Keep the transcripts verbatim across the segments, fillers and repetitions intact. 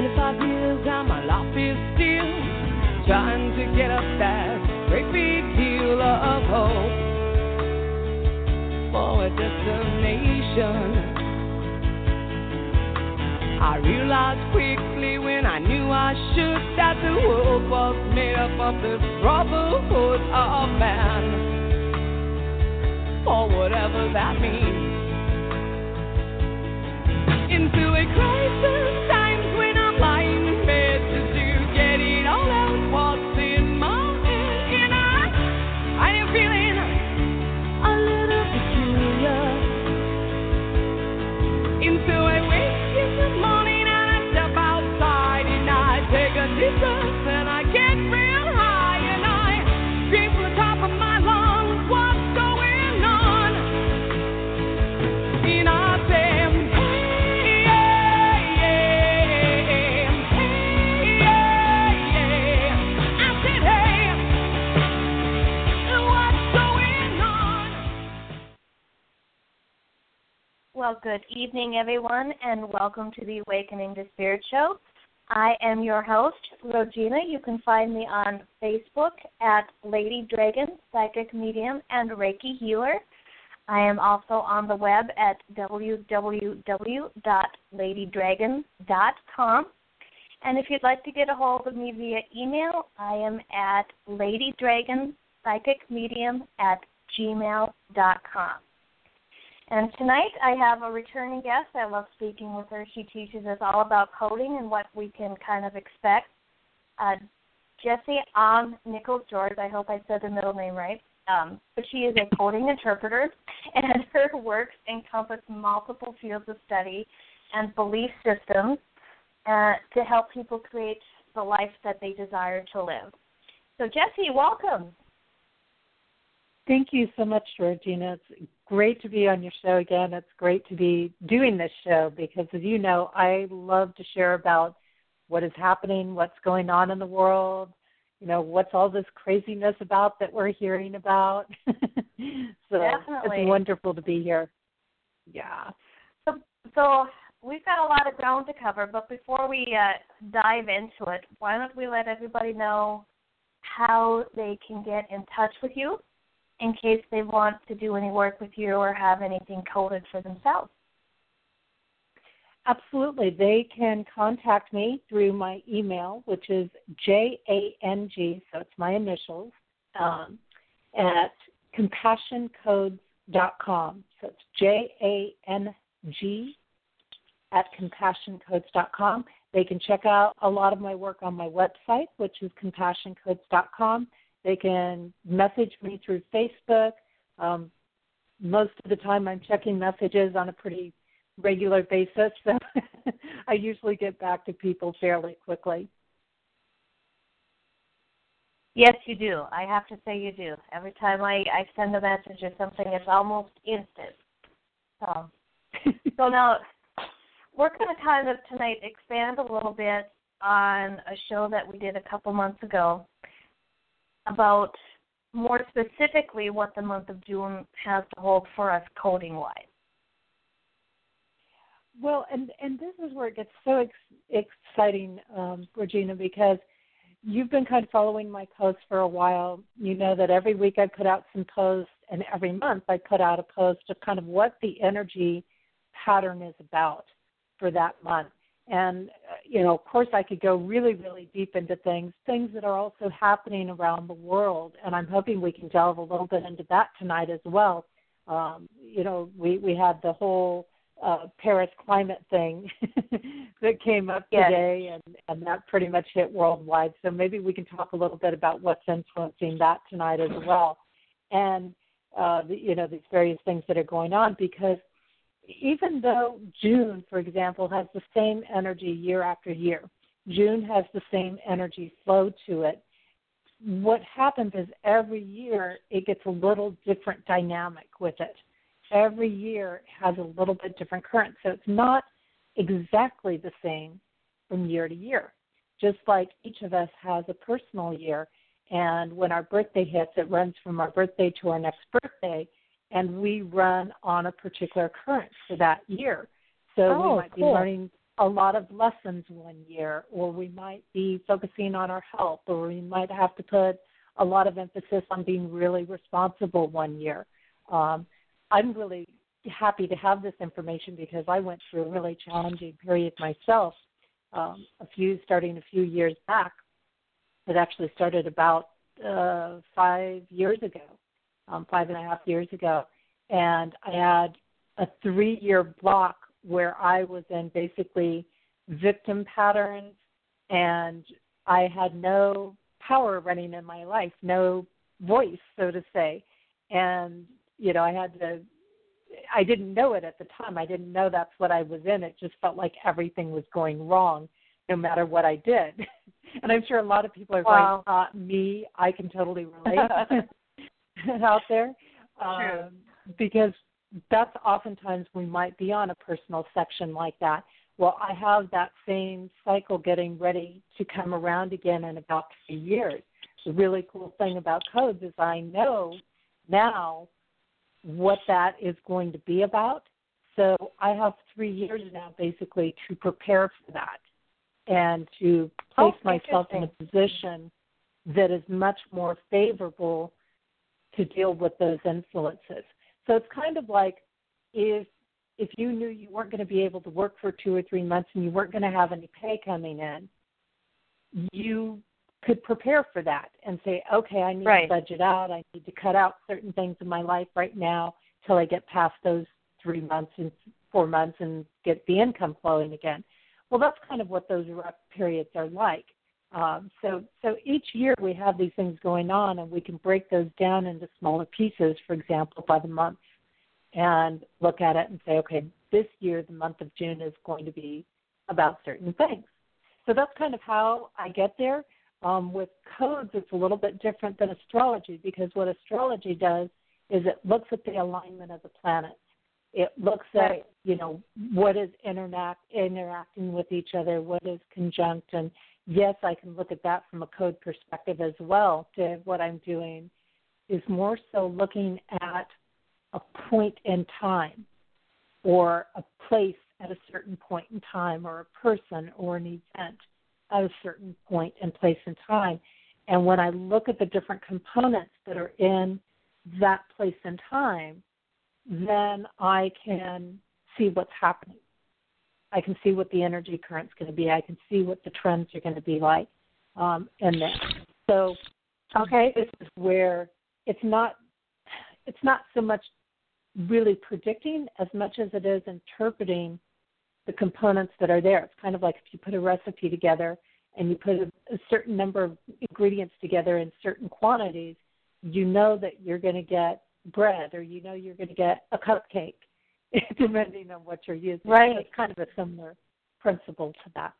twenty-five years and my life is still trying to get up that great big hill of hope for a destination. I realized quickly when I knew I should that the world was made up of the brotherhood of man, or whatever that means. Into a crisis times when I'm lying in bed just to get it all out what's in my head, and I, I am feeling a little peculiar. Into a wake in the morning and I step outside and I take a deep breath and I get real high and I scream from the top of my lungs, what's going on? And I say, well, good evening, everyone, and welcome to the Awakening to Spirit Show. I am your host, Regina. You can find me on Facebook at Lady Dragon, Psychic Medium, and Reiki Healer. I am also on the web at w w w dot lady dragon dot com. And if you'd like to get a hold of me via email, I am at ladydragonpsychicmedium at gmail dot com. And tonight I have a returning guest. I love speaking with her. She teaches us all about coding and what we can kind of expect. Uh, Jessie Ann Nichols George, I hope I said the middle name right, um, but she is a coding interpreter, and her works encompass multiple fields of study and belief systems uh, to help people create the life that they desire to live. So, Jessie, welcome. Thank you so much, Regina. It's great to be on your show again. It's great to be doing this show because, as you know, I love to share about what is happening, what's going on in the world, you know, what's all this craziness about that we're hearing about. So Definitely. It's wonderful to be here. Yeah. So, so we've got a lot of ground to cover, but before we uh, dive into it, why don't we let everybody know how they can get in touch with you in case they want to do any work with you or have anything coded for themselves. Absolutely. They can contact me through my email, which is J A N G, so it's my initials, um, at compassion codes dot com. So it's J A N G at compassion codes dot com. They can check out a lot of my work on my website, which is compassion codes dot com. They can message me through Facebook. Um, most of the time I'm checking messages on a pretty regular basis, so I usually get back to people fairly quickly. Yes, you do. I have to say you do. Every time I, I send a message or something, it's almost instant. So, so now we're going to kind of tonight expand a little bit on a show that we did a couple months ago about more specifically what the month of June has to hold for us coding-wise. Well, and, and this is where it gets so ex- exciting, um, Regina, because you've been kind of following my posts for a while. You know that every week I put out some posts, and every month I put out a post of kind of what the energy pattern is about for that month. And, uh, you know, of course I could go really, really deep into things, things that are also happening around the world, and I'm hoping we can delve a little bit into that tonight as well. Um, you know, we, we had the whole uh, Paris climate thing that came up yes. today, and, and that pretty much hit worldwide. So maybe we can talk a little bit about what's influencing that tonight as well. And, uh, the, you know, these various things that are going on, because even though June, for example, has the same energy year after year, June has the same energy flow to it, what happens is every year it gets a little different dynamic with it. Every year has a little bit different current. So it's not exactly the same from year to year, just like each of us has a personal year. And when our birthday hits, it runs from our birthday to our next birthday, and we run on a particular current for that year. So oh, we might cool. be learning a lot of lessons one year, or we might be focusing on our health, or we might have to put a lot of emphasis on being really responsible one year. Um, I'm really happy to have this information because I went through a really challenging period myself um, a few, starting a few years back. It actually started about uh, five years ago, um, five and a half years ago. And I had a three-year block where I was in basically victim patterns, and I had no power running in my life, no voice, so to say. And, you know, I had to, I didn't know it at the time. I didn't know that's what I was in. It just felt like everything was going wrong no matter what I did. And I'm sure a lot of people are wow. going, uh, me, I can totally relate out there. True. Um, because that's oftentimes we might be on a personal section like that. Well, I have that same cycle getting ready to come around again in about three years. The really cool thing about codes is I know now what that is going to be about. So I have three years now basically to prepare for that and to place oh, myself in a position that is much more favorable to deal with those influences. So it's kind of like if if you knew you weren't going to be able to work for two or three months and you weren't going to have any pay coming in, you could prepare for that and say, okay, I need right. to budget out. I need to cut out certain things in my life right now till I get past those three months and four months and get the income flowing again. Well, that's kind of what those rough periods are like. Um, so, so each year we have these things going on, and we can break those down into smaller pieces, for example, by the month, and look at it and say, okay, this year the month of June is going to be about certain things. So that's kind of how I get there. Um, with codes, it's a little bit different than astrology, because what astrology does is it looks at the alignment of the planets. It looks at, right. you know, what is interact, interacting with each other, what is conjunct, and yes, I can look at that from a code perspective as well. To what I'm doing is more so looking at a point in time or a place at a certain point in time, or a person or an event at a certain point and place in time. And when I look at the different components that are in that place and time, then I can see what's happening. I can see what the energy current's going to be. I can see what the trends are going to be like um, in there. So, okay, this is where it's not it's not so much really predicting as much as it is interpreting the components that are there. It's kind of like if you put a recipe together and you put a, a certain number of ingredients together in certain quantities, you know that you're going to get bread, or you know you're going to get a cupcake, depending on what you're using. Right. It's kind of a similar principle to that.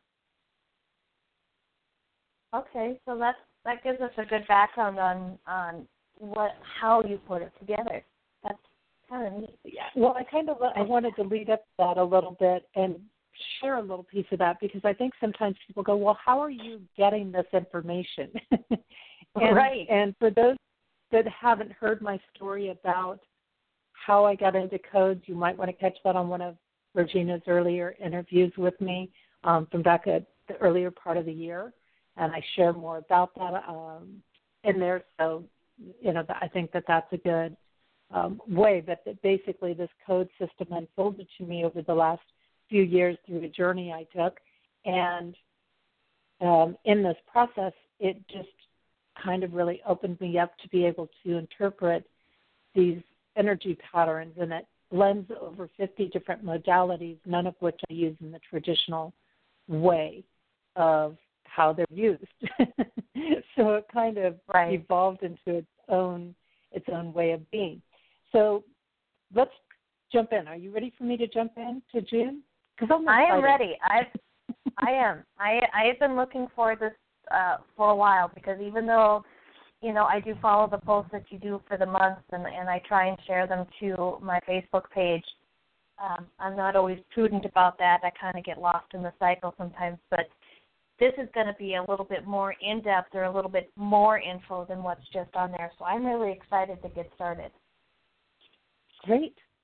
Okay, so that's, that gives us a good background on, on what how you put it together. That's kind of neat. Yeah. Well, I kind of I wanted to lead up to that a little bit and share a little piece of that, because I think sometimes people go, well, how are you getting this information? and, right. And for those that haven't heard my story about how I got into codes, you might want to catch that on one of Regina's earlier interviews with me um, from back at the earlier part of the year, and I share more about that um, in there. So, you know, I think that that's a good um, way. But that basically this code system unfolded to me over the last few years through a journey I took, and um, in this process, it just kind of really opened me up to be able to interpret these energy patterns, and it blends over fifty different modalities, none of which I use in the traditional way of how they're used. So it kind of right. evolved into its own its own way of being. So let's jump in. Are you ready for me to jump in to June? Because I'm I am ready. I I am. I I've been looking for this uh, for a while, because even though, you know, I do follow the posts that you do for the months, and, and I try and share them to my Facebook page, um, I'm not always prudent about that. I kind of get lost in the cycle sometimes, but this is going to be a little bit more in-depth, or a little bit more info than what's just on there, so I'm really excited to get started. Great.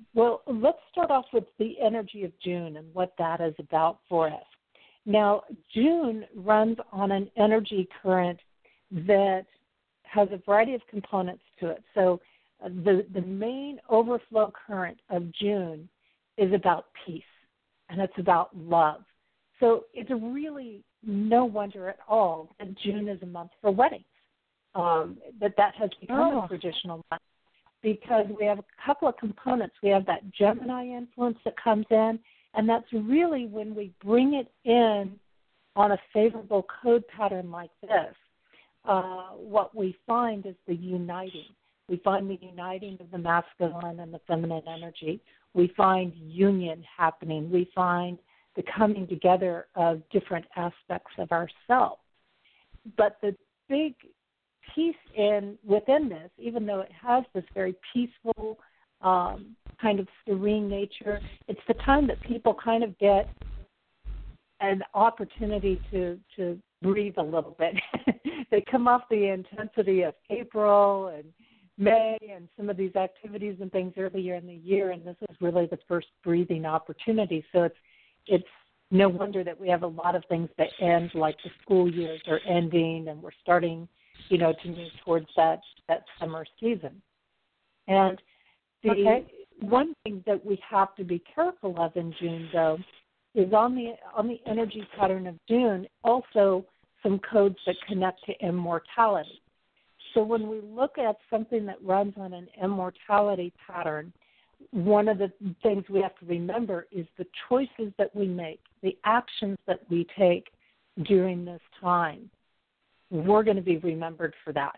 Well, let's start off with the energy of June and what that is about for us. Now, June runs on an energy current that has a variety of components to it. So uh, the, the main overflow current of June is about peace, and it's about love. So it's really no wonder at all that June is a month for weddings, um, that that has become Oh. a traditional month, because we have a couple of components. We have that Gemini influence that comes in, and that's really when we bring it in on a favorable code pattern like this, uh, what we find is the uniting. We find the uniting of the masculine and the feminine energy. We find union happening. We find the coming together of different aspects of ourselves. But the big piece in within this, even though it has this very peaceful, um, kind of serene nature, it's the time that people kind of get an opportunity to, to breathe a little bit. They come off the intensity of April and May and some of these activities and things earlier in the year, and this is really the first breathing opportunity. So it's it's no wonder that we have a lot of things that end, like the school years are ending, and we're starting, you know, to move towards that, that summer season. And the okay. one thing that we have to be careful of in June, though, is on the on the energy pattern of June, also some codes that connect to immortality. So when we look at something that runs on an immortality pattern, one of the things we have to remember is the choices that we make, the actions that we take during this time. We're going to be remembered for that.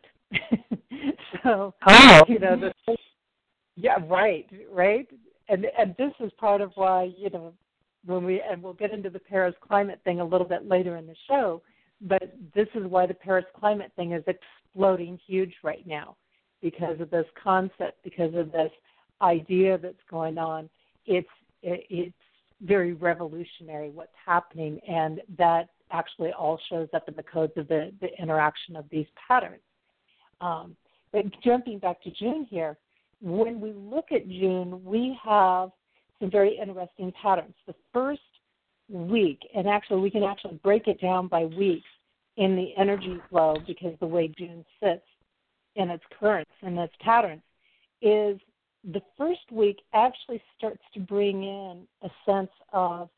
so, oh. you know, the, yeah, right, right. And and this is part of why, you know, when we, and we'll get into the Paris climate thing a little bit later in the show, but this is why the Paris climate thing is exploding huge right now, because of this concept, because of this idea that's going on. It's it, it's very revolutionary what's happening, and that actually all shows up in the codes of the, the interaction of these patterns. Um, but jumping back to June here, when we look at June, we have some very interesting patterns. The first week, and actually we can actually break it down by weeks in the energy flow, because the way June sits in its currents and its patterns is the first week actually starts to bring in a sense of,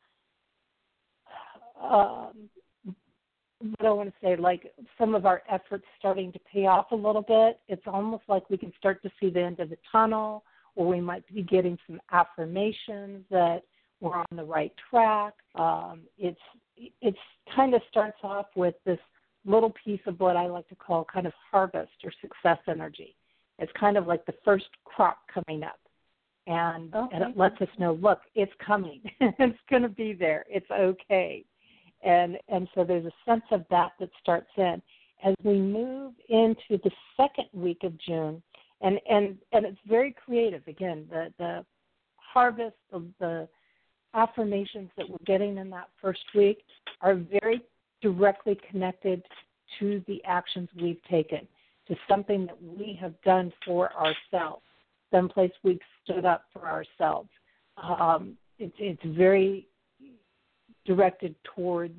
um, what I want to say, like some of our efforts starting to pay off a little bit. It's almost like we can start to see the end of the tunnel, or we might be getting some affirmations that we're on the right track. Um, it's it's kind of starts off with this little piece of what I like to call kind of harvest or success energy. It's kind of like the first crop coming up, and, okay. and it lets us know, look, it's coming. It's going to be there. It's okay. And and so there's a sense of that that starts in. As we move into the second week of June, and, and, and it's very creative. Again, the, the harvest, the, the affirmations that we're getting in that first week are very directly connected to the actions we've taken, to something that we have done for ourselves, someplace we've stood up for ourselves. Um, it, it's very directed towards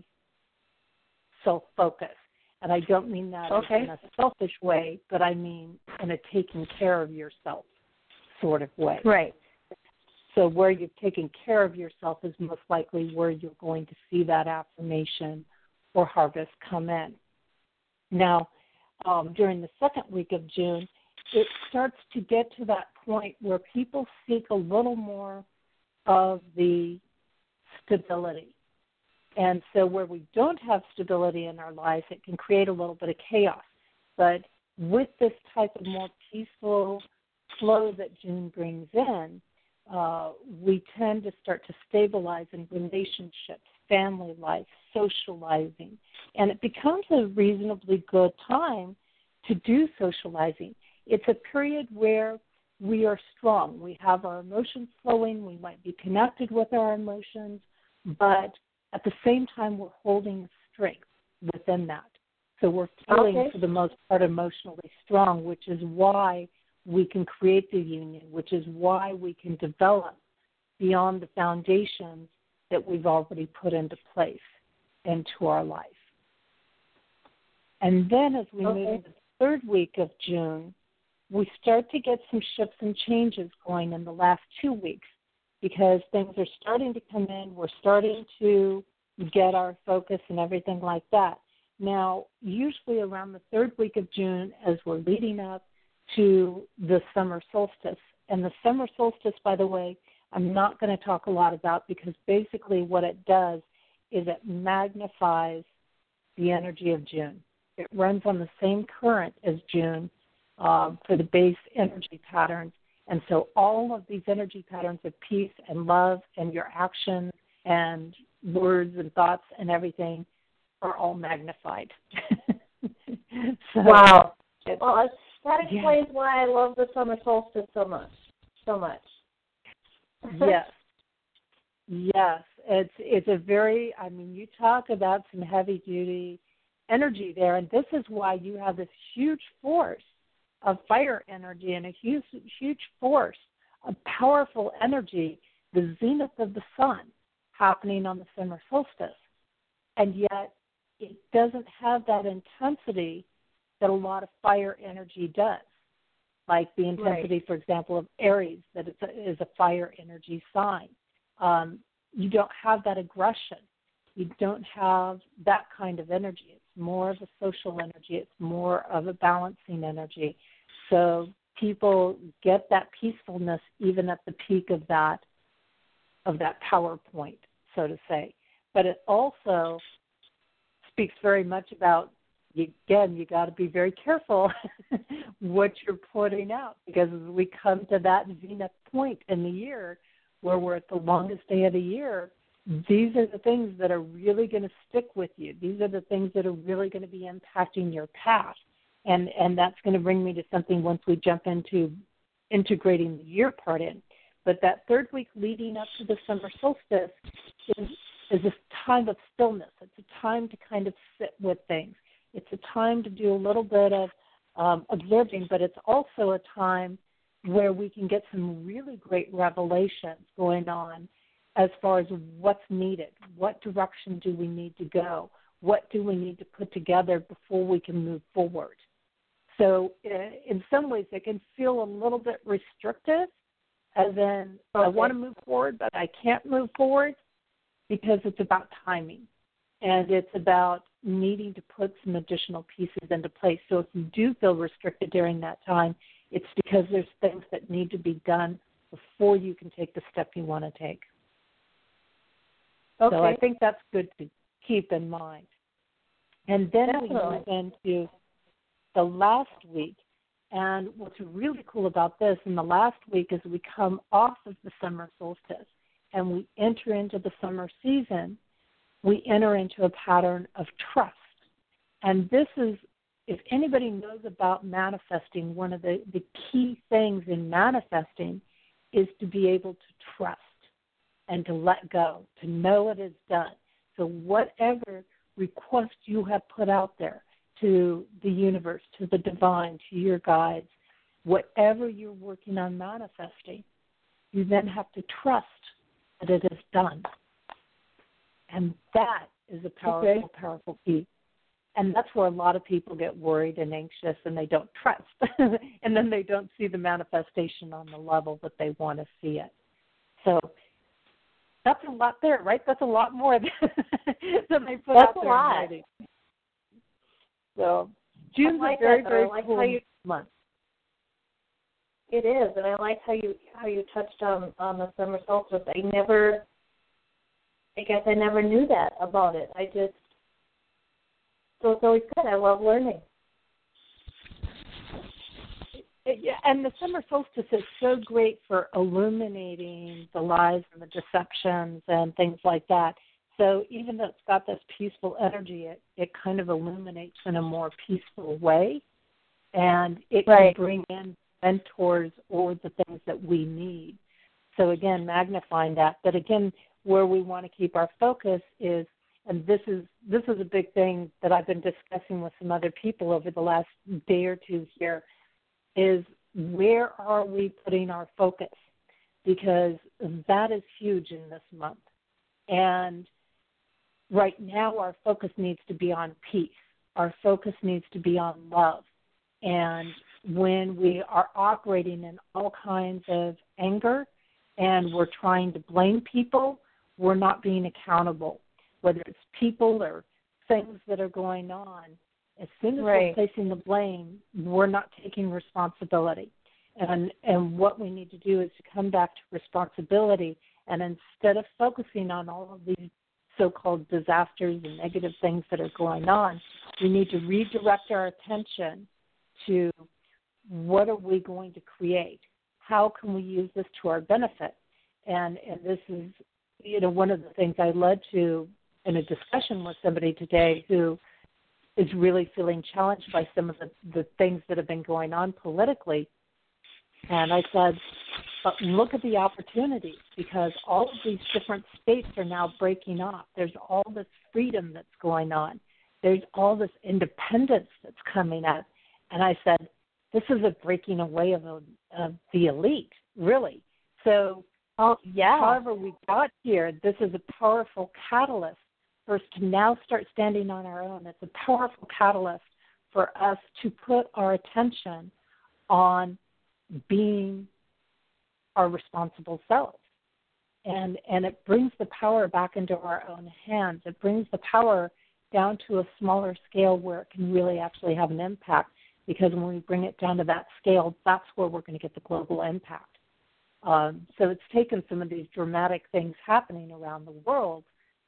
self-focus. And I don't mean that okay. in a selfish way, but I mean in a taking care of yourself sort of way. Right. So where you've taken care of yourself is most likely where you're going to see that affirmation or harvest come in. Now, um, during the second week of June, it starts to get to that point where people seek a little more of the stability. And so where we don't have stability in our lives, it can create a little bit of chaos. But with this type of more peaceful flow that June brings in, uh, we tend to start to stabilize in relationships, family life, socializing. And it becomes a reasonably good time to do socializing. It's a period where we are strong. We have our emotions flowing. We might be connected with our emotions, but at the same time, we're holding strength within that. So we're feeling, okay. for the most part, emotionally strong, which is why we can create the union, which is why we can develop beyond the foundations that we've already put into place into our life. And then as we Okay. move into the third week of June, we start to get some shifts and changes going in the last two weeks because things are starting to come in. We're starting to get our focus and everything like that. Now, usually around the third week of June, as we're leading up to the summer solstice, and the summer solstice, by the way, I'm not going to talk a lot about because basically what it does is it magnifies the energy of June. It runs on the same current as June uh, for the base energy patterns. And so all of these energy patterns of peace and love and your actions and words and thoughts and everything are all magnified. So, Wow. Well, that explains yeah. why I love the summer solstice so much. So much. Yes. Yes. It's it's a very, I mean, you talk about some heavy duty energy there, and this is why you have this huge force of fire energy and a huge huge force of powerful energy, the zenith of the sun happening on the summer solstice. And yet it doesn't have that intensity that a lot of fire energy does. Like the intensity, Right. for example, of Aries, that is a, is a fire energy sign. Um, you don't have that aggression. You don't have that kind of energy. It's more of a social energy. It's more of a balancing energy. So people get that peacefulness even at the peak of that of that power point, so to say. But it also speaks very much about, again, you got to be very careful what you're putting out, because as we come to that zenith point in the year where we're at the longest day of the year, these are the things that are really going to stick with you. These are the things that are really going to be impacting your path. And and that's going to bring me to something once we jump into integrating the year part in. But that third week leading up to the summer solstice is, is a time of stillness. It's a time to kind of sit with things. It's a time to do a little bit of um, observing, but it's also a time where we can get some really great revelations going on as far as what's needed. What direction do we need to go? What do we need to put together before we can move forward? So uh, in some ways it can feel a little bit restrictive, as in Okay. I want to move forward, but I can't move forward, because it's about timing. And it's about needing to put some additional pieces into place. So if you do feel restricted during that time, it's because there's things that need to be done before you can take the step you want to take. Okay. So I think that's good to keep in mind. And then Definitely. we move into the last week. And what's really cool about this in the last week is we come off of the summer solstice and we enter into the summer season. We enter into a pattern of trust. And this is, if anybody knows about manifesting, one of the, the key things in manifesting is to be able to trust and to let go, to know it is done. So whatever request you have put out there to the universe, to the divine, to your guides, whatever you're working on manifesting, you then have to trust that it is done. And that is a powerful, Okay. powerful key. And that's where a lot of people get worried and anxious and they don't trust. And then they don't see the manifestation on the level that they want to see it. So that's a lot there, right? That's a lot more than, than they put That's out a there lot. in writing. So June's I like a very, that, though. very I like cool how you- month. It is, and I like how you how you touched on, on the summer solstice. I never, I guess I never knew that about it. I just, so it's always good. I love learning. Yeah, and the summer solstice is so great for illuminating the lies and the deceptions and things like that. So even though it's got this peaceful energy, it, it kind of illuminates in a more peaceful way, and it Right. can bring in mentors or the things that we need. So again, magnifying that. But again, where we want to keep our focus is, and this is this is a big thing that I've been discussing with some other people over the last day or two here, is where are we putting our focus? Because that is huge in this month. And right now our focus needs to be on peace. Our focus needs to be on love. And when we are operating in all kinds of anger and we're trying to blame people, we're not being accountable, whether it's people or things that are going on. As soon as right. we're placing the blame, we're not taking responsibility. And and what we need to do is to come back to responsibility, and instead of focusing on all of these so-called disasters and negative things that are going on, we need to redirect our attention to what are we going to create? How can we use this to our benefit? And and this is, you know, one of the things I led to in a discussion with somebody today who is really feeling challenged by some of the, the things that have been going on politically. And I said, but look at the opportunities, because all of these different states are now breaking off. There's all this freedom that's going on. There's all this independence that's coming up. And I said, this is a breaking away of, a, of the elite, really. So oh, yeah. however we got here, this is a powerful catalyst for us to now start standing on our own. It's a powerful catalyst for us to put our attention on being our responsible selves. And and it brings the power back into our own hands. It brings the power down to a smaller scale where it can really actually have an impact, because when we bring it down to that scale, that's where we're going to get the global impact. Um, so it's taken some of these dramatic things happening around the world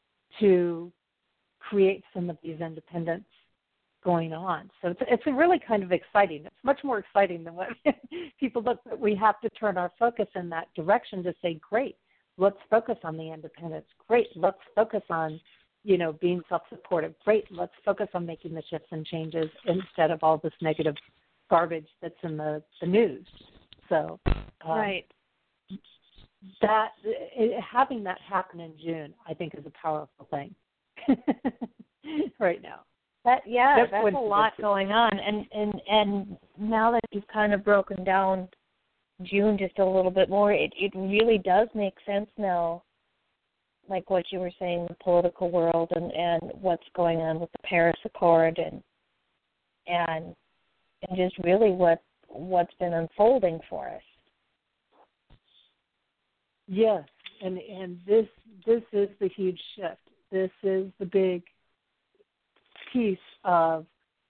to create some of these independence going on. So it's, it's really kind of exciting. It's much more exciting than what people look at. We have to turn our focus in that direction to say, great, let's focus on the independence. Great, let's focus on, you know, being self-supportive. Great, let's focus on making the shifts and changes instead of all this negative garbage that's in the, the news. So um, right. that it, having that happen in June, I think, is a powerful thing right now. That yeah, that's, that's a lot going on, and, and and now that you've kind of broken down June just a little bit more, it it really does make sense now. Like what you were saying, the political world and, and what's going on with the Paris Accord, and and and just really what what's been unfolding for us. Yes, and and this this is the huge shift. This is the big piece of,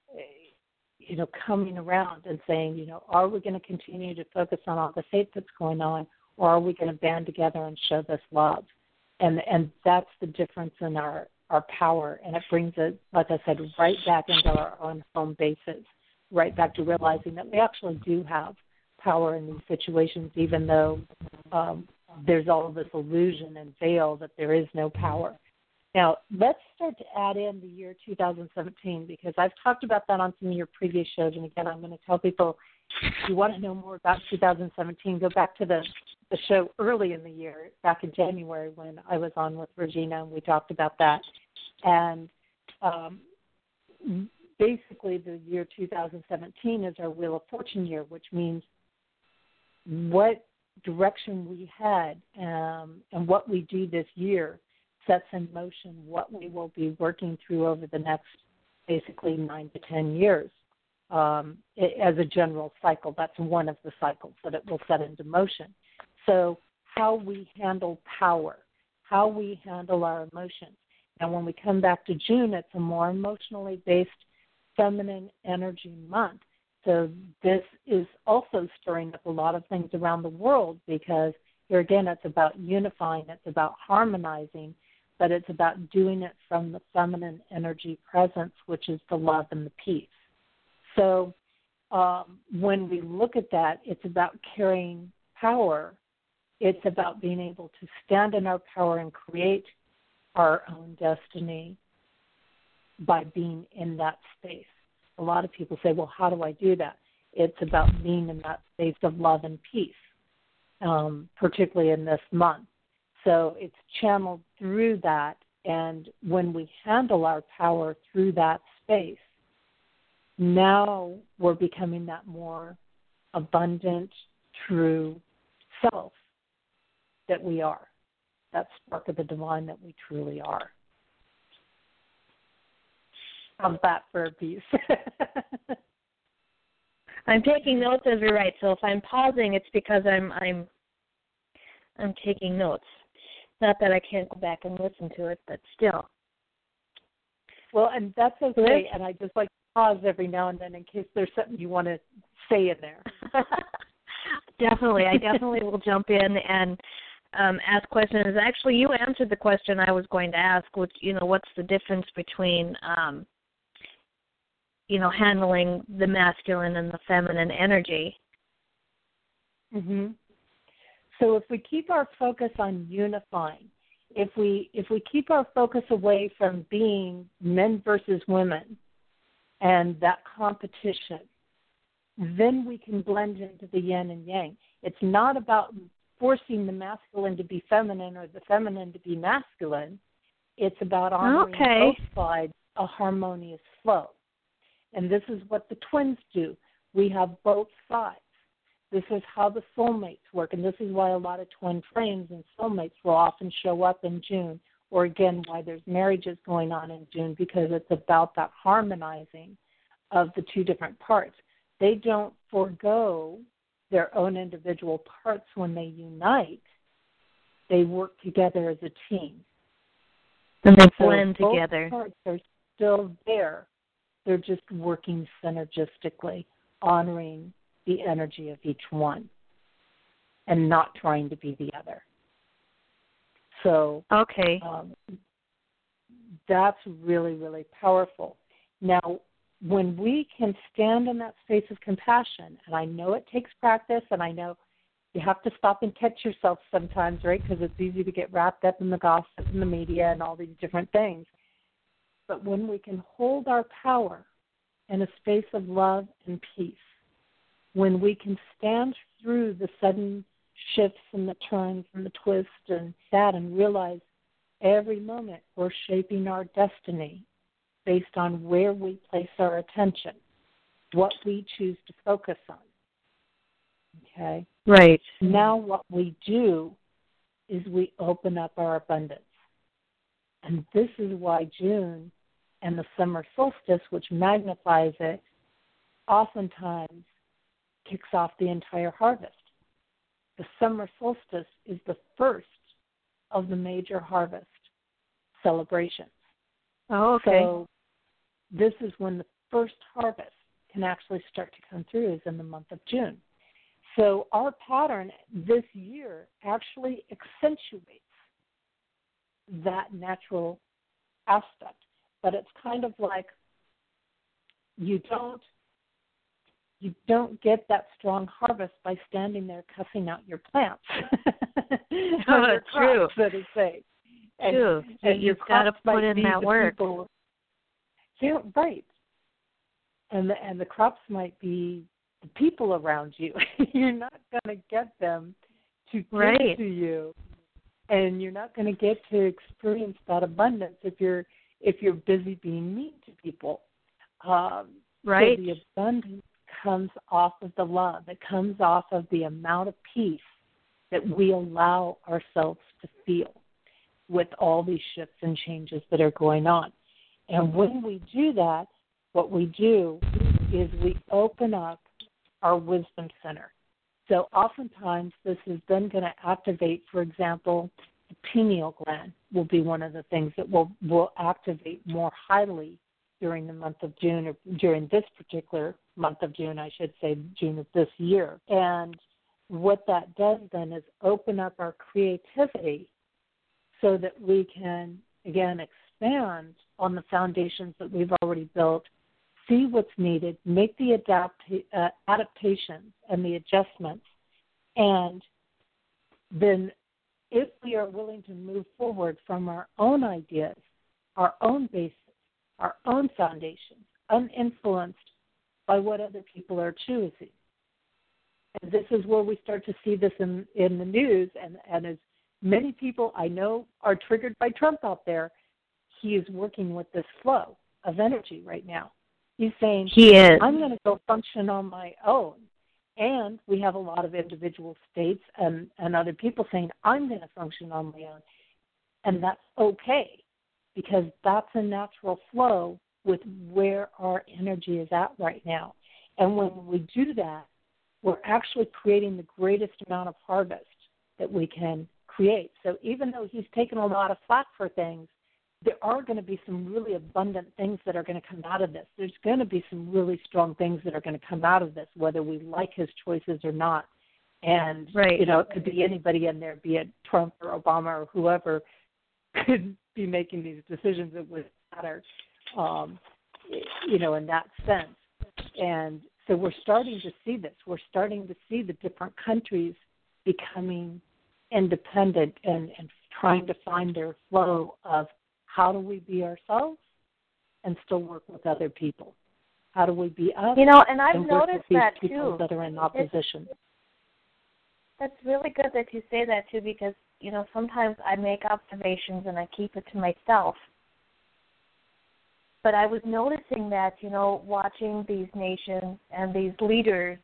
you know, coming around and saying, you know, are we going to continue to focus on all the hate that's going on, or are we going to band together and show this love? And and that's the difference in our, our power, and it brings it, like I said, right back into our own home bases, right back to realizing that we actually do have power in these situations, even though um, there's all of this illusion and veil that there is no power. Now, let's start to add in the year two thousand seventeen, because I've talked about that on some of your previous shows. And again, I'm going to tell people, if you want to know more about two thousand seventeen, go back to the, the show early in the year, back in January, when I was on with Regina, and we talked about that. And um, basically, the year two thousand seventeen is our Wheel of Fortune year, which means what direction we had um, and what we do this year sets in motion what we will be working through over the next basically nine to ten years. Um, it, as a general cycle, that's one of the cycles that it will set into motion. So how we handle power, how we handle our emotions. And when we come back to June, it's a more emotionally based feminine energy month. So this is also stirring up a lot of things around the world, because here again, it's about unifying, it's about harmonizing, but it's about doing it from the feminine energy presence, which is the love and the peace. So um, when we look at that, it's about carrying power. It's about being able to stand in our power and create our own destiny by being in that space. A lot of people say, well, how do I do that? It's about being in that space of love and peace, um, particularly in this month. So it's channeled through that, and when we handle our power through that space, now we're becoming that more abundant, true self that we are, that spark of the divine that we truly are. How's that for a piece? I'm taking notes as we write, so if I'm pausing, it's because I'm I'm I'm taking notes. Not that I can't go back and listen to it, but still. Well, and that's okay, and I just like to pause every now and then in case there's something you want to say in there. Definitely. I definitely will jump in and um, ask questions. Actually, you answered the question I was going to ask, which, you know, what's the difference between, um, you know, handling the masculine and the feminine energy? Mm-hmm. So if we keep our focus on unifying, if we if we keep our focus away from being men versus women and that competition, then we can blend into the yin and yang. It's not about forcing the masculine to be feminine or the feminine to be masculine. It's about honoring okay. both sides a harmonious flow. And this is what the twins do. We have both sides. This is how the soulmates work, and this is why a lot of twin flames and soulmates will often show up in June, or again, why there's marriages going on in June, because it's about that harmonizing of the two different parts. They don't forego their own individual parts when they unite. They work together as a team. And they so blend both together. Parts are still there. They're just working synergistically, honoring the energy of each one and not trying to be the other. So okay, um, that's really, really powerful. Now, when we can stand in that space of compassion, and I know it takes practice, and I know you have to stop and catch yourself sometimes, right, because it's easy to get wrapped up in the gossip and the media and all these different things. But when we can hold our power in a space of love and peace, when we can stand through the sudden shifts and the turns and the twists and that and realize every moment we're shaping our destiny based on where we place our attention, what we choose to focus on. Okay? Right. Now what we do is we open up our abundance. And this is why June and the summer solstice, which magnifies it, oftentimes kicks off the entire harvest. The summer solstice is the first of the major harvest celebrations. Oh, okay. So this is when the first harvest can actually start to come through, is in the month of June. So our pattern this year actually accentuates that natural aspect. But it's kind of like you don't You don't get that strong harvest by standing there cussing out your plants. Oh, your true. Crops, so to say. And, true. and You've got to put in that work. People, yeah, right. And the, and the crops might be the people around you. You're not going to get them to give right. to you, and you're not going to get to experience that abundance if you're if you're busy being mean to people. Um, right. So the abundance comes off of the love. It comes off of the amount of peace that we allow ourselves to feel with all these shifts and changes that are going on. And when we do that, what we do is we open up our wisdom center. So oftentimes this is then going to activate, for example, the pineal gland will be one of the things that will, will activate more highly during the month of June, or during this particular month of June, I should say, June of this year. And what that does then is open up our creativity so that we can, again, expand on the foundations that we've already built, see what's needed, make the adapt, uh, adaptations and the adjustments, and then if we are willing to move forward from our own ideas, our own basis, our own foundations, uninfluenced by what other people are choosing. And this is where we start to see this in, in the news, and, and as many people I know are triggered by Trump out there, he is working with this flow of energy right now. He's saying, he is. I'm going to go function on my own, And we have a lot of individual states and, and other people saying, I'm going to function on my own. And that's okay, because that's a natural flow with where our energy is at right now. And when we do that, we're actually creating the greatest amount of harvest that we can create. So even though he's taken a lot of flack for things, there are going to be some really abundant things that are going to come out of this. There's going to be some really strong things that are going to come out of this, whether we like his choices or not. And, right. you know, it could be anybody in there, be it Trump or Obama or whoever, could be making these decisions that would matter, um, you know, in that sense. And so we're starting to see this. We're starting to see the different countries becoming independent and, and trying to find their flow of how do we be ourselves and still work with other people? How do we be us? You know, and I've and work noticed with these that people too. that are in opposition. It's, that's really good that you say that too, because, you know, sometimes I make observations and I keep it to myself. But I was noticing that, you know, watching these nations and these leaders,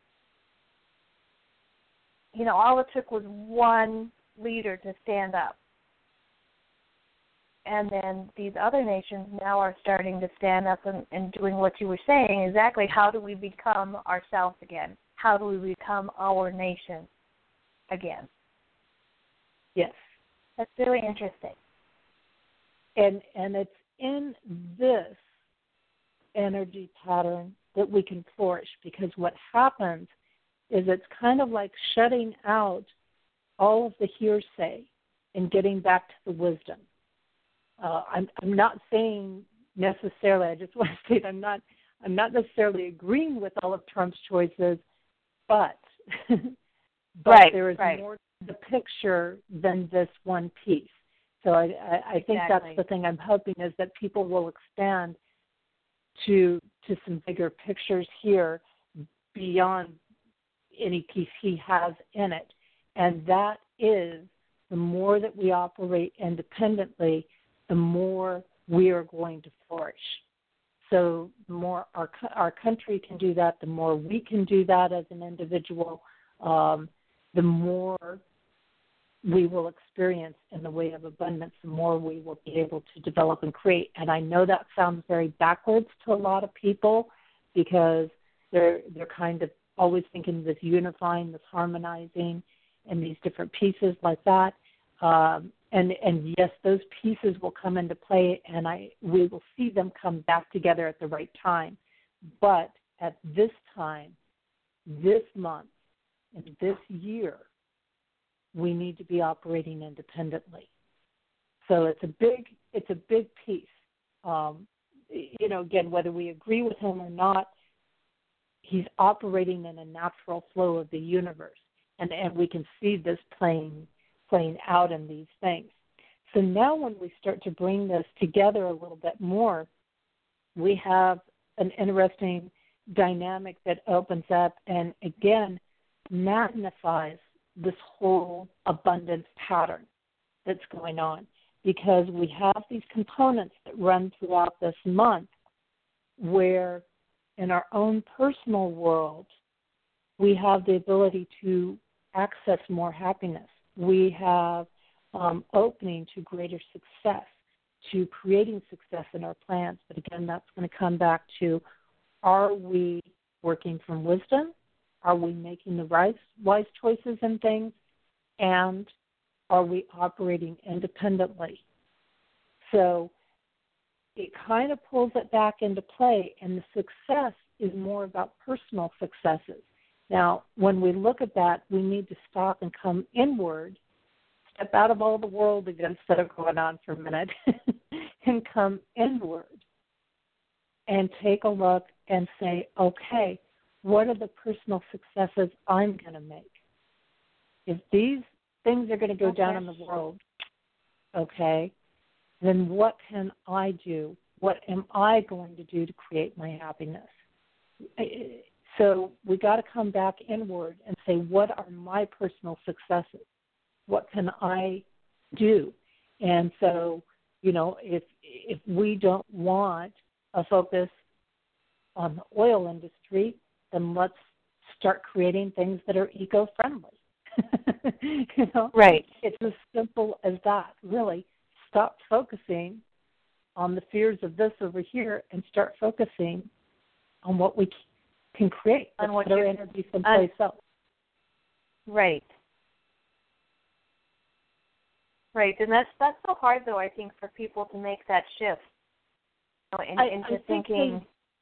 you know, all it took was one leader to stand up. And then these other nations now are starting to stand up and, and doing what you were saying, exactly how do we become ourselves again? How do we become our nation again? Yes. That's really interesting. And and it's in this energy pattern that we can flourish, because what happens is it's kind of like shutting out all of the hearsay and getting back to the wisdom. Uh, I'm, I'm not saying necessarily, I just want to say that I'm not, I'm not necessarily agreeing with all of Trump's choices, but, but right, there is right. more to the picture than this one piece. So I, I, I think exactly. that's the thing I'm hoping, is that people will expand to to some bigger pictures here beyond any piece he has in it. And that is, the more that we operate independently, the more we are going to flourish. So the more our our country can do that, the more we can do that as an individual, um, the more we will experience in the way of abundance, the more we will be able to develop and create. And I know that sounds very backwards to a lot of people, because they're they're kind of always thinking this unifying, this harmonizing, and these different pieces like that. Um, and and yes, those pieces will come into play, and I we will see them come back together at the right time. But at this time, this month, and this year, we need to be operating independently. So it's a big it's a big piece. Um, you know, again, whether we agree with him or not, he's operating in a natural flow of the universe, and and we can see this playing playing out in these things. So now when we start to bring this together a little bit more, we have an interesting dynamic that opens up and, again, magnifies this whole abundance pattern that's going on, because we have these components that run throughout this month where in our own personal world, we have the ability to access more happiness. We have um, opening to greater success, to creating success in our plans. But again, that's going to come back to, are we working from wisdom? Are we making the right, wise choices in things? And are we operating independently? So it kind of pulls it back into play, and the success is more about personal successes. Now, when we look at that, we need to stop and come inward, step out of all the world events that are going on for a minute, and come inward and take a look and say, okay, what are the personal successes I'm going to make? If these things are going to go okay. down in the world, okay, then what can I do? What am I going to do to create my happiness? So we got to come back inward and say, what are my personal successes? What can I do? And so, you know, if if we don't want a focus on the oil industry, then let's start creating things that are eco-friendly. you know, right. It's as simple as that. Really, stop focusing on the fears of this over here and start focusing on what we can create. On what our you, energy someplace on, else. Right. Right, and that's that's so hard, though, I think, for people to make that shift. You know, and, I, and I just think thinking. They,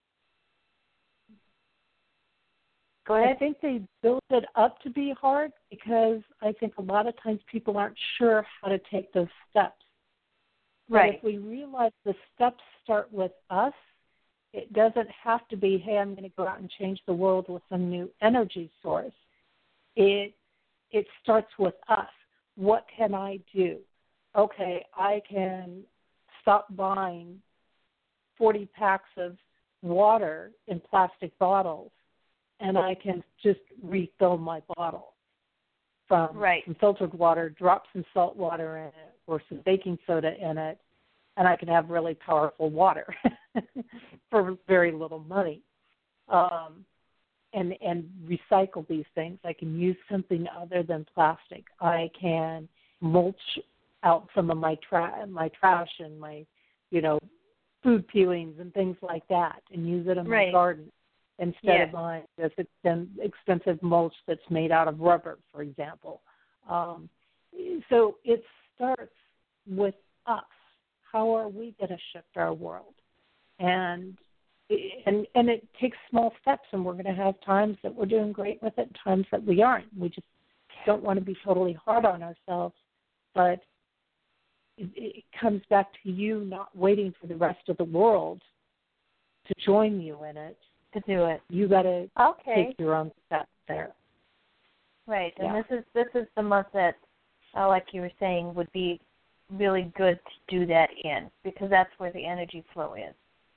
Go ahead. I think they build it up to be hard because I think a lot of times people aren't sure how to take those steps. Right. But if we realize the steps start with us, it doesn't have to be, hey, I'm going to go out and change the world with some new energy source. It it starts with us. What can I do? Okay, I can stop buying forty packs of water in plastic bottles, and I can just refill my bottle from, right. from filtered water, drop some salt water in it or some baking soda in it, and I can have really powerful water for very little money. Um, and and recycle these things. I can use something other than plastic. I can mulch out some of my tra- my trash and my, you know, food peelings and things like that, and use it in right. my garden instead yeah. of buying this expensive mulch that's made out of rubber, for example. Um, so it starts with us. How are we going to shift our world? And And and it takes small steps, and we're going to have times that we're doing great with it, times that we aren't. We just don't want to be totally hard on ourselves, but it, it comes back to you not waiting for the rest of the world to join you in it. To do it. You got to okay. take your own steps there. Right, and yeah. this is this is the month that, uh, like you were saying, would be really good to do that in, because that's where the energy flow is.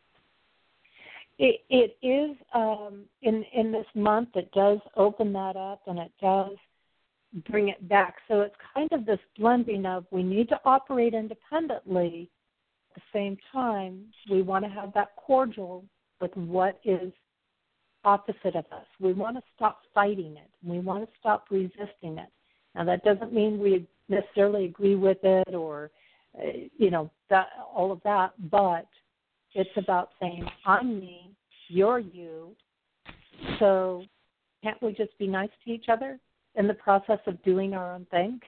It, it is, um, in, in this month, it does open that up, and it does bring it back. So it's kind of this blending of we need to operate independently. At the same time, we want to have that cordial with what is opposite of us. We want to stop fighting it. We want to stop resisting it. Now, that doesn't mean we necessarily agree with it or, uh, you know, that, all of that, but it's about saying, I'm me, you're you, so can't we just be nice to each other in the process of doing our own thing?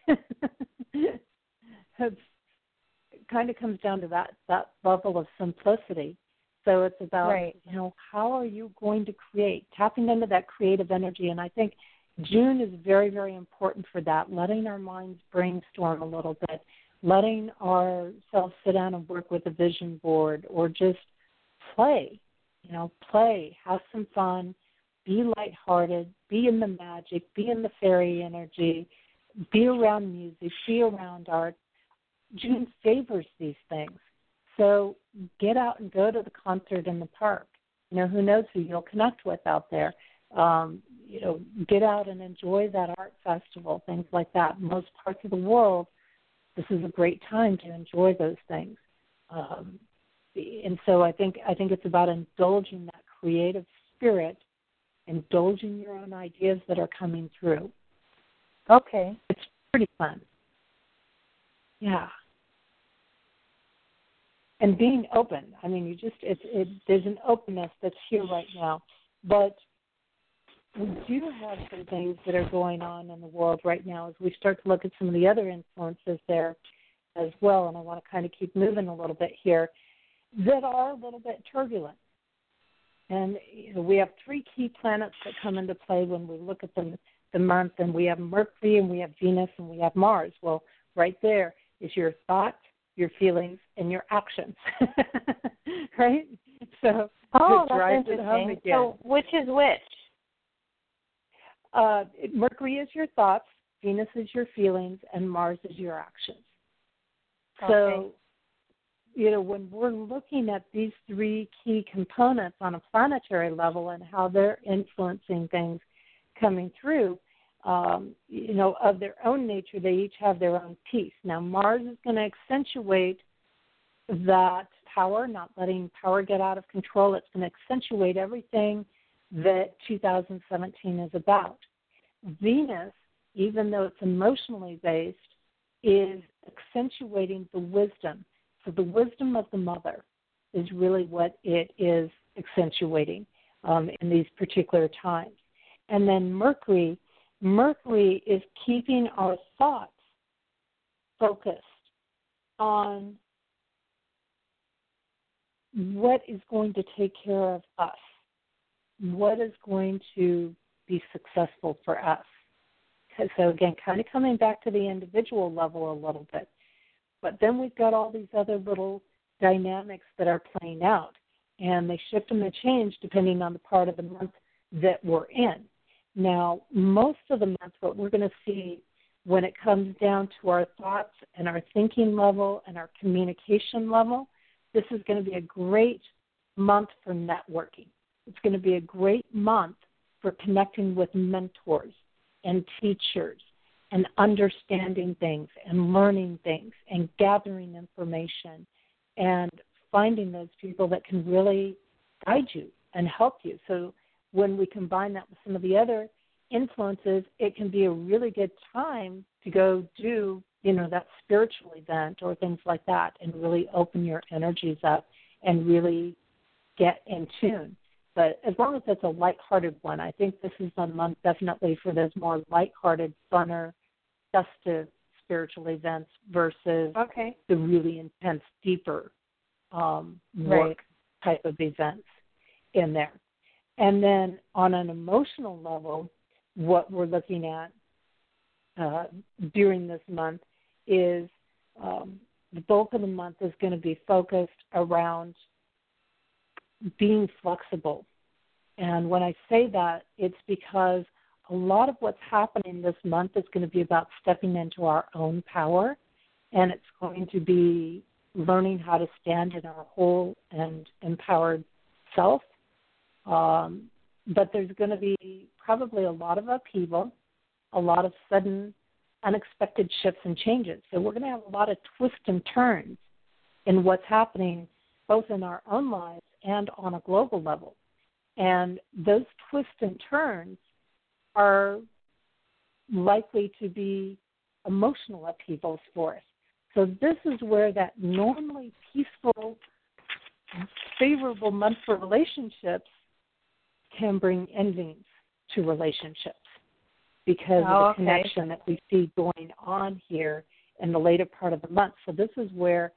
It kind of comes down to that, that level of simplicity. So it's about, right. you know, how are you going to create, tapping into that creative energy. And I think June is very, very important for that, letting our minds brainstorm a little bit, letting ourselves sit down and work with a vision board or just play, you know, play, have some fun, be lighthearted, be in the magic, be in the fairy energy, be around music, be around art. June favors these things. So get out and go to the concert in the park. You know, who knows who you'll connect with out there. Um, you know, get out and enjoy that art festival, things like that. In most parts of the world, this is a great time to enjoy those things. Um, and so I think I think it's about indulging that creative spirit, indulging your own ideas that are coming through. Okay. It's pretty fun. Yeah. And being open. I mean, you just, it's, it, there's an openness that's here right now. But we do have some things that are going on in the world right now as we start to look at some of the other influences there as well. And I want to kind of keep moving a little bit here that are a little bit turbulent. And you know, we have three key planets that come into play when we look at the, the month. And we have Mercury, and we have Venus, and we have Mars. Well, right there is your thoughts, your feelings, and your actions, right? So oh, it that's drives it home interesting. again. So which is which? Uh, Mercury is your thoughts, Venus is your feelings, and Mars is your actions. Okay. So, you know, when we're looking at these three key components on a planetary level and how they're influencing things coming through, Um, you know, of their own nature, they each have their own piece. Now, Mars is going to accentuate that power, not letting power get out of control. It's going to accentuate everything that two thousand seventeen is about. Venus, even though it's emotionally based, is accentuating the wisdom. So the wisdom of the mother is really what it is accentuating um, in these particular times. And then Mercury, Mercury is keeping our thoughts focused on what is going to take care of us, what is going to be successful for us. So again, kind of coming back to the individual level a little bit. But then we've got all these other little dynamics that are playing out, and they shift and they change depending on the part of the month that we're in. Now, most of the month, what we're going to see when it comes down to our thoughts and our thinking level and our communication level, this is going to be a great month for networking. It's going to be a great month for connecting with mentors and teachers and understanding things and learning things and gathering information and finding those people that can really guide you and help you. So when we combine that with some of the other influences, it can be a really good time to go do, you know, that spiritual event or things like that and really open your energies up and really get in tune. But as long as it's a lighthearted one, I think this is a month definitely for those more lighthearted, funner, festive spiritual events versus okay. the really intense, deeper um, work right. type of events in there. And then on an emotional level, what we're looking at uh, during this month is um, the bulk of the month is going to be focused around being flexible. And when I say that, it's because a lot of what's happening this month is going to be about stepping into our own power, and it's going to be learning how to stand in our whole and empowered self. Um, but there's going to be probably a lot of upheaval, a lot of sudden, unexpected shifts and changes. So we're going to have a lot of twists and turns in what's happening both in our own lives and on a global level. And those twists and turns are likely to be emotional upheavals for us. So this is where that normally peaceful, favorable month for relationships can bring endings to relationships because oh, of the okay. connection that we see going on here in the later part of the month. So this is where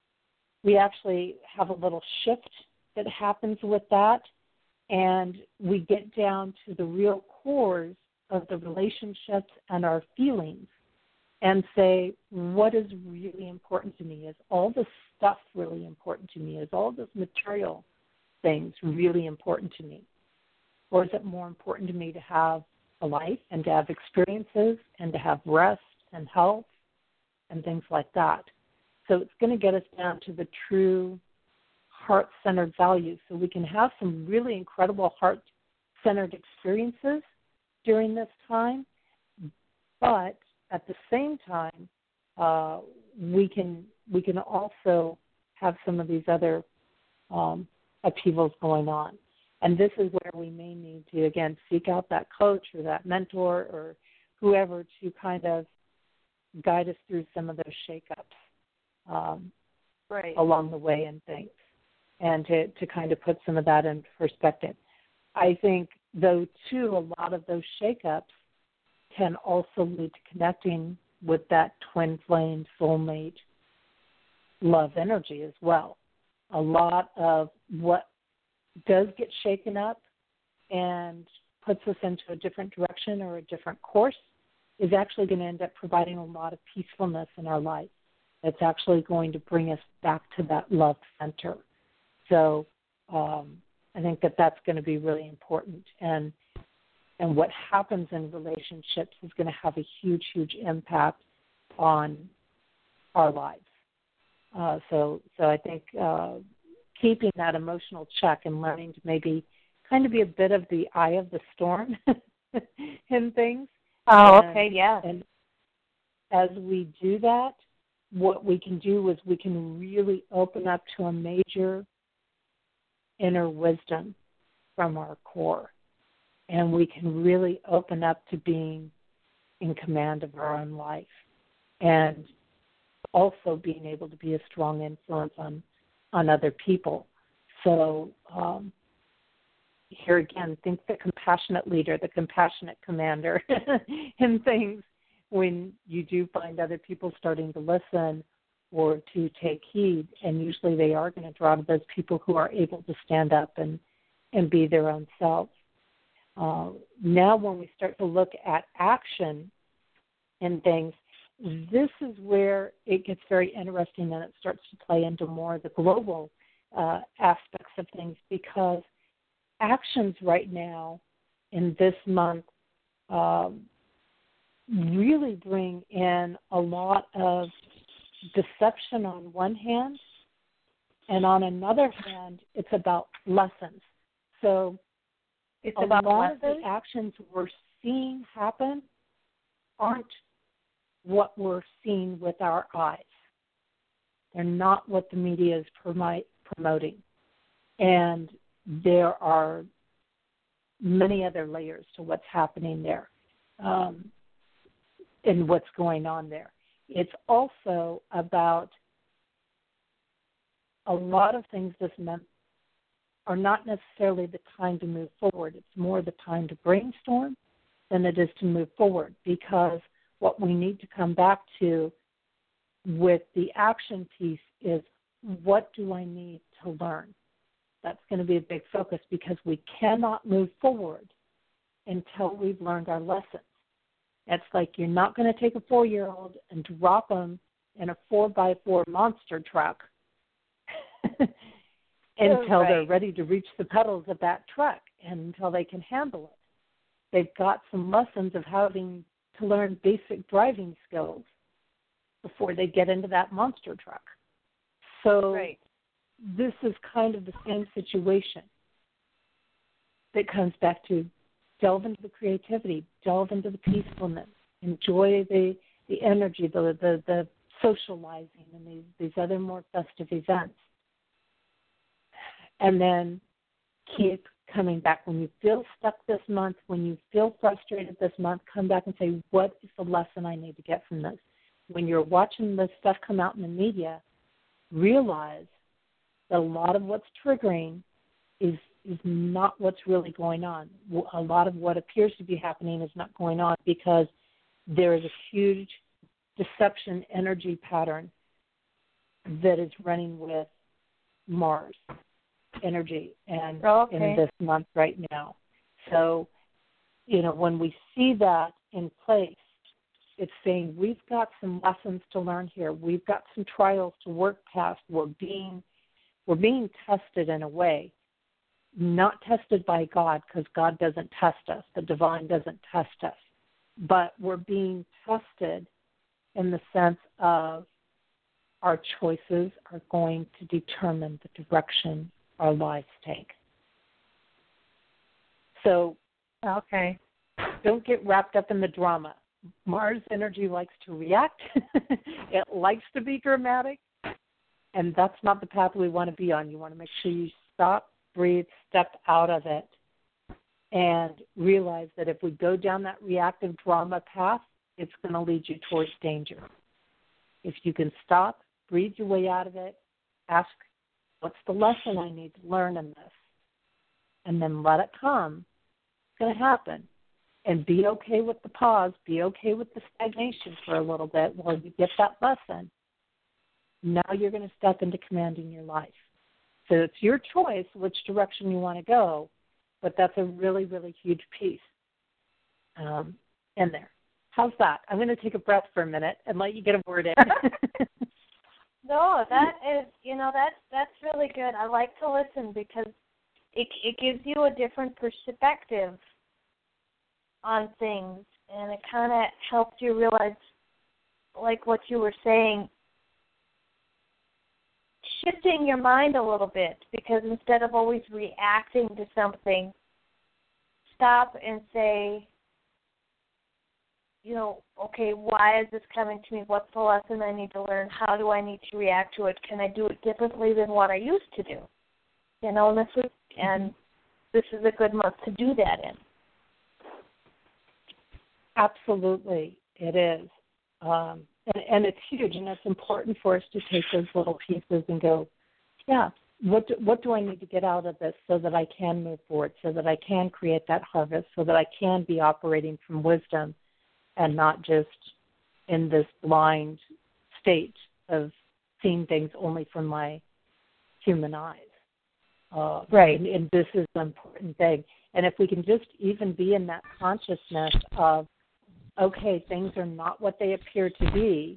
we actually have a little shift that happens with that, and we get down to the real cores of the relationships and our feelings and say, what is really important to me? Is all this stuff really important to me? Is all this material things really important to me? Or is it more important to me to have a life and to have experiences and to have rest and health and things like that? So it's going to get us down to the true heart-centered values so we can have some really incredible heart-centered experiences during this time, but at the same time, uh, we can we can also have some of these other um, upheavals going on. And this is where we may need to, again, seek out that coach or that mentor or whoever to kind of guide us through some of those shakeups um, right. along the way and things, and to, to kind of put some of that in perspective. I think, though, too, a lot of those shakeups can also lead to connecting with that twin flame soulmate love energy as well. A lot of what does get shaken up and puts us into a different direction or a different course is actually going to end up providing a lot of peacefulness in our life. It's actually going to bring us back to that love center. So um, I think that that's going to be really important. And and what happens in relationships is going to have a huge, huge impact on our lives. Uh, so so I think uh, keeping that emotional check and learning to maybe kind of be a bit of the eye of the storm in things. Oh, and, okay, yeah. And as we do that, what we can do is we can really open up to a major inner wisdom from our core. and we can really open up to being in command of our own life, and also being able to be a strong influence on, on other people. So um, here again, think the compassionate leader, the compassionate commander in things. When you do find other people starting to listen or to take heed, and usually they are going to draw to those people who are able to stand up and, and be their own selves. Uh, now when we start to look at action and things, this is where it gets very interesting, and it starts to play into more of the global uh, aspects of things, because actions right now in this month um, really bring in a lot of deception on one hand, and on another hand, it's about lessons. So it's a about lot lessons? of the actions we're seeing happen aren't what we're seeing with our eyes. They're not what the media is promote, promoting. And there are many other layers to what's happening there um, and what's going on there. It's also about a lot of things this month are not necessarily the time to move forward. It's more the time to brainstorm than it is to move forward, because what we need to come back to with the action piece is, what do I need to learn? That's going to be a big focus, because we cannot move forward until we've learned our lessons. It's like you're not going to take a four-year-old and drop them in a four by four monster truck until right. they're ready to reach the pedals of that truck and until they can handle it. They've got some lessons of having to learn basic driving skills before they get into that monster truck. So right. this is kind of the same situation that comes back to delve into the creativity, delve into the peacefulness, enjoy the, the energy, the, the, the socializing, and these, these other more festive events. And then keep coming back. When you feel stuck this month, when you feel frustrated this month, come back and say, what is the lesson I need to get from this? When you're watching this stuff come out in the media, realize that a lot of what's triggering is is not what's really going on. A lot of what appears to be happening is not going on, because there is a huge deception energy pattern that is running with Mars energy and oh, okay. in this month right now. So, you know, when we see that in place, it's saying we've got some lessons to learn here. We've got some trials to work past. We're being we're being tested in a way, not tested by God, because God doesn't test us. The divine doesn't test us. But we're being tested in the sense of our choices are going to determine the direction our lives take. So okay, don't get wrapped up in the drama. Mars energy likes to react. It likes to be dramatic. And that's not the path we want to be on. You want to make sure you stop, breathe, step out of it, and realize that if we go down that reactive drama path, it's going to lead you towards danger. If you can stop, breathe your way out of it, ask, what's the lesson I need to learn in this? And then let it come. It's going to happen. And be okay with the pause. Be okay with the stagnation for a little bit while you get that lesson. Now you're going to step into commanding your life. So it's your choice which direction you want to go, but that's a really, really huge piece um, in there. How's that? I'm going to take a breath for a minute and let you get a word in. No, that is, you know, that that's really good. I like to listen because it it gives you a different perspective on things, and it kind of helps you realize, like what you were saying, shifting your mind a little bit, because instead of always reacting to something, stop and say, you know, okay, why is this coming to me? What's the lesson I need to learn? How do I need to react to it? Can I do it differently than what I used to do? You know, and this is, and this is a good month to do that in. Absolutely, it is. Um, and, and it's huge, and it's important for us to take those little pieces and go, yeah, what do, what do I need to get out of this so that I can move forward, so that I can create that harvest, so that I can be operating from wisdom and not just in this blind state of seeing things only from my human eyes. Uh, right. And, and this is an important thing. And if we can just even be in that consciousness of, okay, things are not what they appear to be,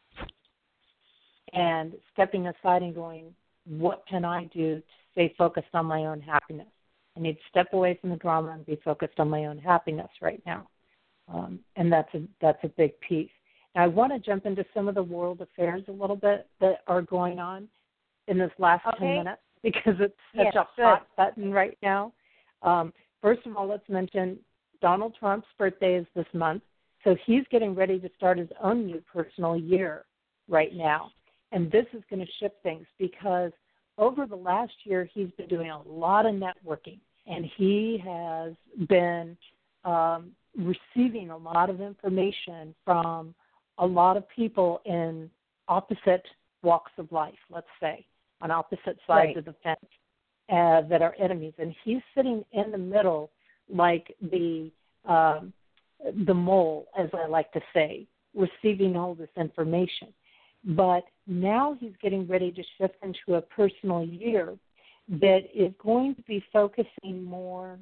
and stepping aside and going, what can I do to stay focused on my own happiness? I need to step away from the drama and be focused on my own happiness right now. Um, and that's a, that's a big piece. Now, I want to jump into some of the world affairs a little bit that are going on in this last okay. ten minutes, because it's such yes, a hot button right now. Um, first of all, let's mention Donald Trump's birthday is this month, so he's getting ready to start his own new personal year right now. And this is going to shift things, because over the last year he's been doing a lot of networking, and he has been um, receiving a lot of information from a lot of people in opposite walks of life, let's say, on opposite sides right. of the fence uh, that are enemies. And he's sitting in the middle like the um, the mole, as I like to say, receiving all this information. But now he's getting ready to shift into a personal year that is going to be focusing more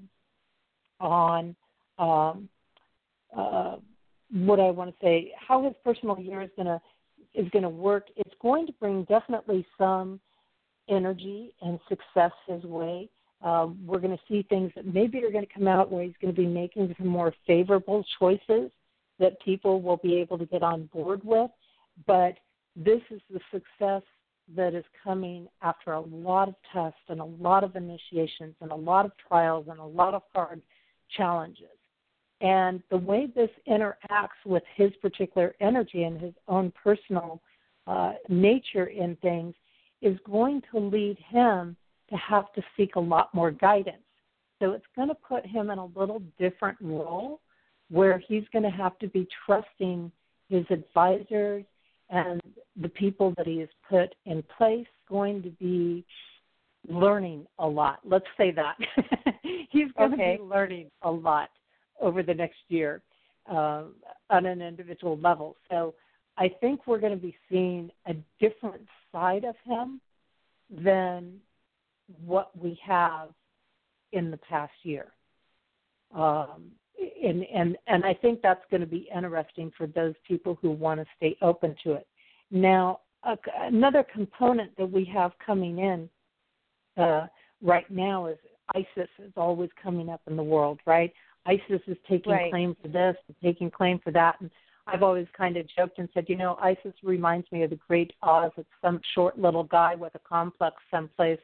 on um, uh, what I want to say, how his personal year is going to is going to work. It's going to bring definitely some energy and success his way. Um, we're going to see things that maybe are going to come out where he's going to be making some more favorable choices that people will be able to get on board with. But this is the success that is coming after a lot of tests and a lot of initiations and a lot of trials and a lot of hard challenges. And the way this interacts with his particular energy and his own personal uh, nature in things is going to lead him to have to seek a lot more guidance. So it's going to put him in a little different role where he's going to have to be trusting his advisors and the people that he has put in place, going to be learning a lot. Let's say that. He's going okay. to be learning a lot over the next year uh, on an individual level. So I think we're going to be seeing a different side of him than what we have in the past year. Um, and, and, and I think that's going to be interesting for those people who want to stay open to it. Now, uh, another component that we have coming in uh, right now is ISIS is always coming up in the world, right? ISIS is taking right. claim for this, taking claim for that. And I've always kind of joked and said, you know, ISIS reminds me of the Great Oz. It's some short little guy with a complex someplace.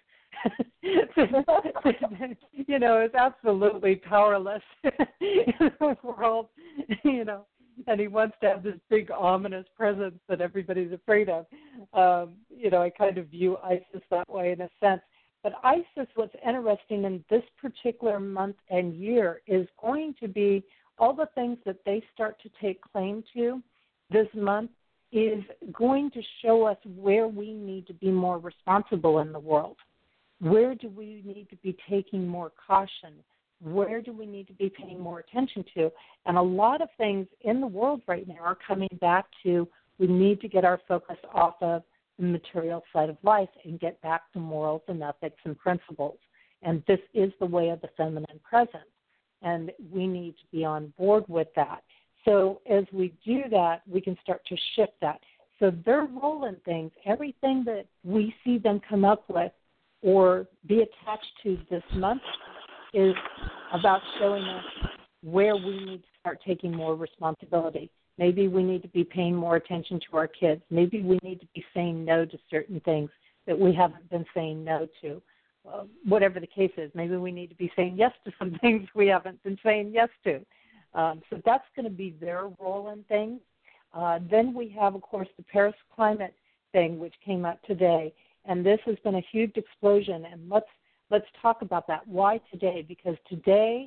You know, is absolutely powerless in the world, you know, and he wants to have this big ominous presence that everybody's afraid of. Um, you know, I kind of view ISIS that way in a sense. But ISIS, what's interesting in this particular month and year is going to be all the things that they start to take claim to this month is going to show us where we need to be more responsible in the world. Where do we need to be taking more caution? Where do we need to be paying more attention to? And a lot of things in the world right now are coming back to we need to get our focus off of the material side of life and get back to morals and ethics and principles. And this is the way of the feminine presence. And we need to be on board with that. So as we do that, we can start to shift that. So their role in things, everything that we see them come up with or be attached to this month is about showing us where we need to start taking more responsibility. Maybe we need to be paying more attention to our kids. Maybe we need to be saying no to certain things that we haven't been saying no to. Uh, whatever the case is, maybe we need to be saying yes to some things we haven't been saying yes to. Um, so that's going to be their role in things. Uh, then we have, of course, the Paris climate thing, which came up today. And this has been a huge explosion. And let's let's talk about that. Why today? Because today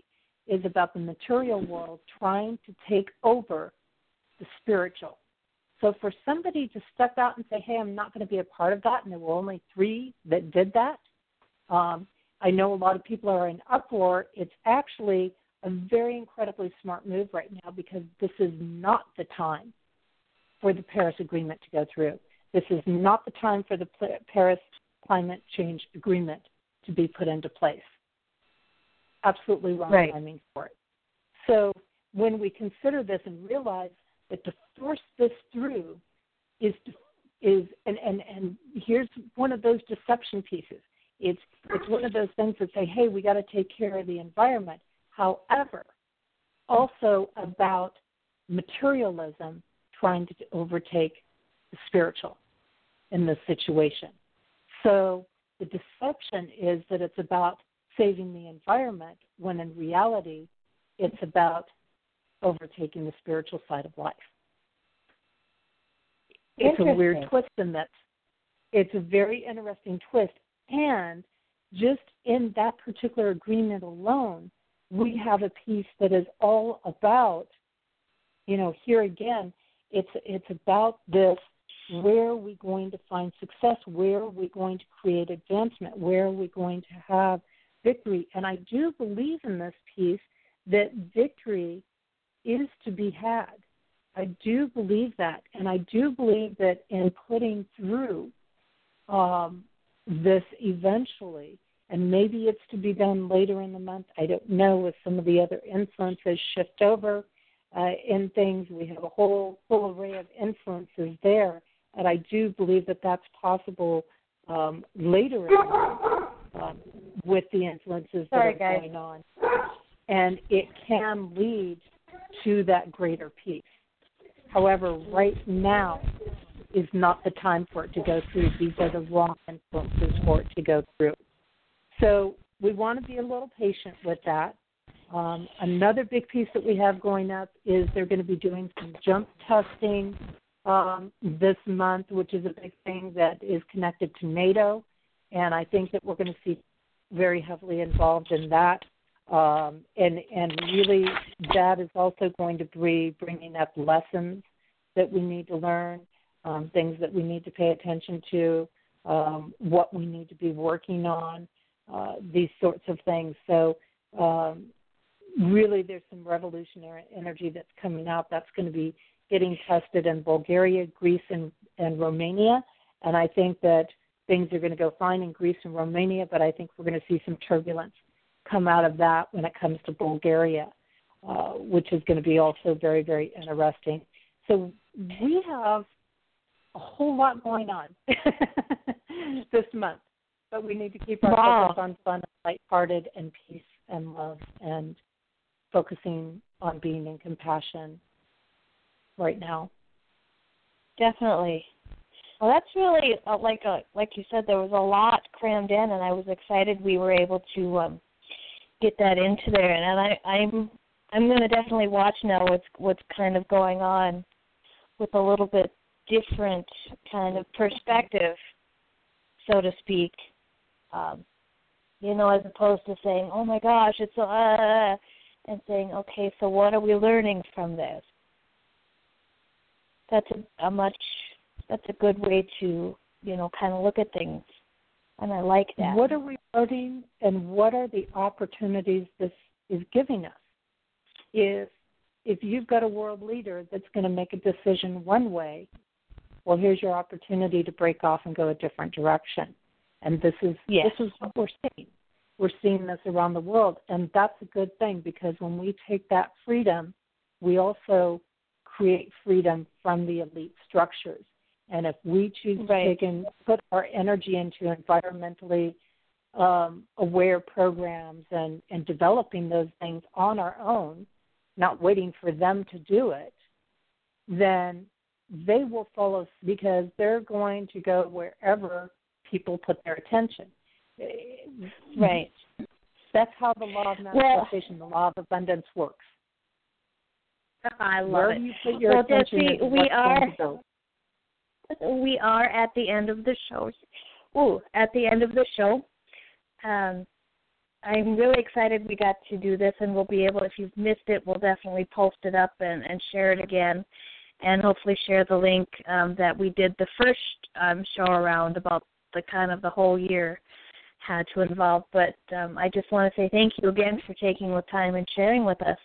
is about the material world trying to take over the spiritual. So for somebody to step out and say, hey, I'm not going to be a part of that, and there were only three that did that, um, I know a lot of people are in uproar. It's actually a very incredibly smart move right now because this is not the time for the Paris Agreement to go through. This is not the time for the Paris Climate Change Agreement to be put into place. Absolutely wrong right. timing for it. So when we consider this and realize that to force this through is is and, and, and here's one of those deception pieces. It's it's one of those things that say, hey, we got to take care of the environment. However, also about materialism trying to overtake the spiritual in this situation. So the deception is that it's about saving the environment when in reality it's about overtaking the spiritual side of life. It's a weird twist in that. It's a very interesting twist. And just in that particular agreement alone, we have a piece that is all about, you know, here again, it's it's about this, where are we going to find success? Where are we going to create advancement? Where are we going to have victory? And I do believe in this piece that victory is to be had. I do believe that. And I do believe that in putting through um, this eventually, and maybe it's to be done later in the month, I don't know, if some of the other influences shift over uh, in things. We have a whole full array of influences there. And I do believe that that's possible um, later in the month um, with the influences Sorry, that are guys. going on. And it can lead to that greater peace. However, right now is not the time for it to go through. These are the wrong influences for it to go through. So we want to be a little patient with that. Um, another big piece that we have going up is they're going to be doing some jump testing um, this month, which is a big thing that is connected to NATO. And I think that we're going to see very heavily involved in that. Um, and, and really that is also going to be bringing up lessons that we need to learn, um, things that we need to pay attention to, um, what we need to be working on, uh, these sorts of things. So um, really there's some revolutionary energy that's coming out that's going to be getting tested in Bulgaria, Greece, and, and Romania. And I think that things are going to go fine in Greece and Romania, but I think we're going to see some turbulence come out of that when it comes to Bulgaria, uh, which is going to be also very, very interesting. So we have a whole lot going on this month, but we need to keep our wow. focus on fun, lighthearted, and peace and love, and focusing on being in compassion right now. Definitely. Well, that's really uh, like a, like you said, there was a lot crammed in, and I was excited we were able to um, get that into there. And I, I'm I'm going to definitely watch now what's what's kind of going on with a little bit different kind of perspective, so to speak. Um, you know, as opposed to saying, "Oh my gosh, it's so," uh, and saying, "Okay, so what are we learning from this?" That's a, a much that's a good way to, you know, kind of look at things, and I like that. What are we learning, and what are the opportunities this is giving us? If if you've got a world leader that's going to make a decision one way, well, here's your opportunity to break off and go a different direction. And this is yes. this is what we're seeing. We're seeing this around the world, and that's a good thing, because when we take that freedom, we also create freedom from the elite structures. And if we choose right. to take and put our energy into environmentally um, aware programs and, and developing those things on our own, not waiting for them to do it, then they will follow, because they're going to go wherever people put their attention. Right. That's how the law of manifestation, well, the law of abundance works. I love Wherever it. you put your well, attention Jesse, is we what's are going to go. we are at the end of the show. Ooh, at the end of the show. Um, I'm really excited we got to do this, and we'll be able, if you've missed it, we'll definitely post it up and, and share it again, and hopefully share the link um, that we did the first um, show around about the kind of the whole year had to involve. But um, I just want to say thank you again for taking the time and sharing with us.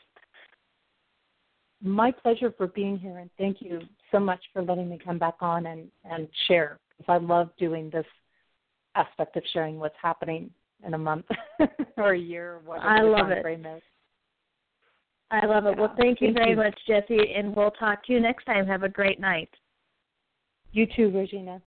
My pleasure for being here, and thank you so much for letting me come back on and, and share, because I love doing this aspect of sharing what's happening in a month or a year or whatever I the love time it. frame is. I love it. Well, thank you Thank very you. much, Jessie, and we'll talk to you next time. Have a great night. You too, Regina.